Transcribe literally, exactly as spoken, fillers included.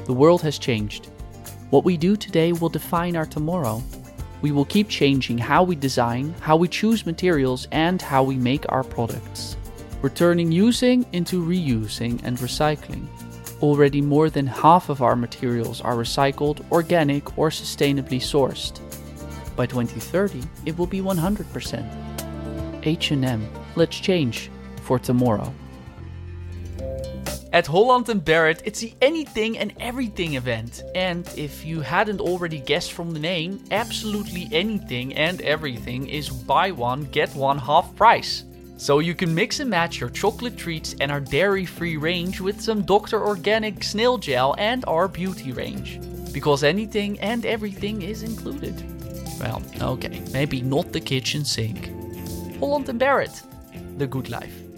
The world has changed. What we do today will define our tomorrow. We will keep changing how we design, how we choose materials, and how we make our products. We're turning using into reusing and recycling. Already more than half of our materials are recycled, organic, or sustainably sourced. By twenty thirty, it will be one hundred percent. H and M, let's change for tomorrow. At Holland and Barrett, it's the anything and everything event. And if you hadn't already guessed from the name, absolutely anything and everything is buy one, get one half price. So you can mix and match your chocolate treats and our dairy-free range with some Doctor Organic snail gel and our beauty range. Because anything and everything is included. Well, okay, maybe not the kitchen sink. Holland and Barrett, the good life.